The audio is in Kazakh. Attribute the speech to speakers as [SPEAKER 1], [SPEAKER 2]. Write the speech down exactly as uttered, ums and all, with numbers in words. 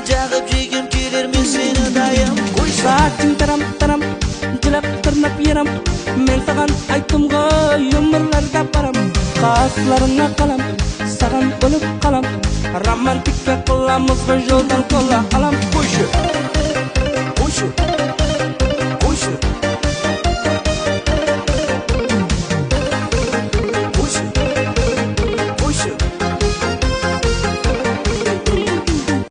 [SPEAKER 1] жағып жегім келер мен сені дайым.
[SPEAKER 2] Сатың тарам-тарам, жылап тырнап ерам. Мен саған айттым ғой, өмірлерге барам. Қасыларыңа қалам, саған өліп қалам. Романтика қыламыз ғой жолдан кола алам. Қойшы